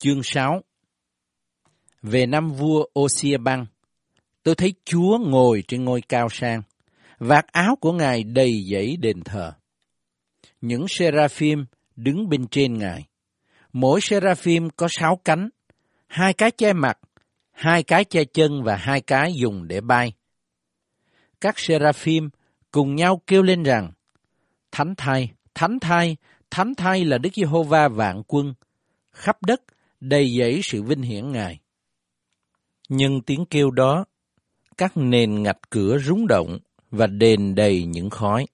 Chương 6. Về năm vua Ô-xia-băng, tôi thấy Chúa ngồi trên ngôi cao sang, vạt áo của Ngài đầy dẫy đền thờ. Những seraphim đứng bên trên Ngài. Mỗi seraphim có 6 cánh, 2 cái che mặt, 2 cái che chân và 2 cái dùng để bay. Các seraphim cùng nhau kêu lên rằng: Thánh thay, thánh thay, thánh thay là Đức Giê-hô-va vạn quân, khắp đất đầy dẫy sự vinh hiển Ngài. Nhưng tiếng kêu đó, các nền ngạch cửa rúng động và đền đầy những khói.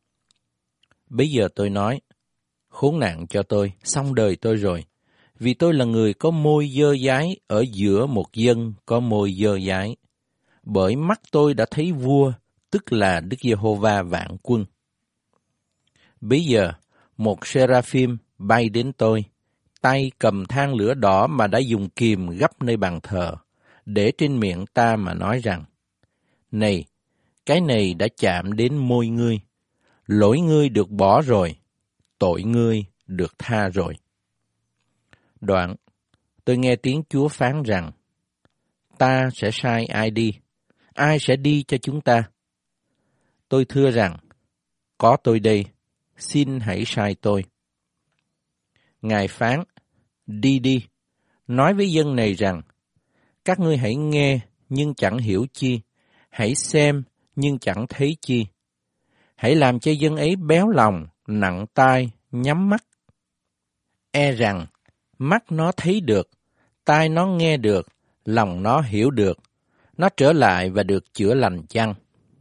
Bấy giờ tôi nói: Khốn nạn cho tôi, xong đời tôi rồi, vì tôi là người có môi dơ dái ở giữa một dân có môi dơ dái. Bởi mắt tôi đã thấy vua, tức là Đức Giê-hô-va vạn quân. Bấy giờ, một seraphim bay đến tôi, tay cầm than lửa đỏ mà đã dùng kìm gấp nơi bàn thờ, để trên miệng ta mà nói rằng: Này, cái này đã chạm đến môi ngươi, lỗi ngươi được bỏ rồi, tội ngươi được tha rồi. Đoạn, tôi nghe tiếng Chúa phán rằng: Ta sẽ sai ai đi? Ai sẽ đi cho chúng ta? Tôi thưa rằng: Có tôi đây, xin hãy sai tôi. Ngài phán: Đi đi, nói với dân này rằng: Các ngươi hãy nghe nhưng chẳng hiểu chi, hãy xem nhưng chẳng thấy chi. Hãy làm cho dân ấy béo lòng, nặng tai, nhắm mắt. E rằng mắt nó thấy được, tai nó nghe được, lòng nó hiểu được, nó trở lại và được chữa lành chăng?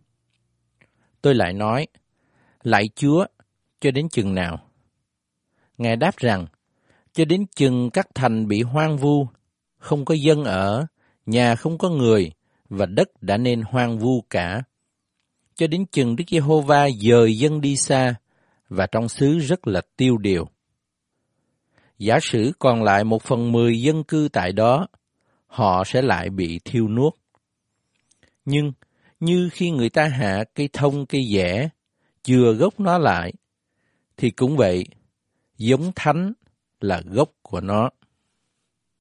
Tôi lại nói: Lạy Chúa, cho đến chừng nào? Ngài đáp rằng: Cho đến chừng các thành bị hoang vu, không có dân ở, nhà không có người, và đất đã nên hoang vu cả. Cho đến chừng Đức Giê-hô-va dời dân đi xa, và trong xứ rất là tiêu điều. Giả sử còn lại 1/10 dân cư tại đó, họ sẽ lại bị thiêu nuốt. Nhưng như khi người ta hạ cây thông cây dẻ, chừa gốc nó lại, thì cũng vậy, giống thánh là gốc của nó.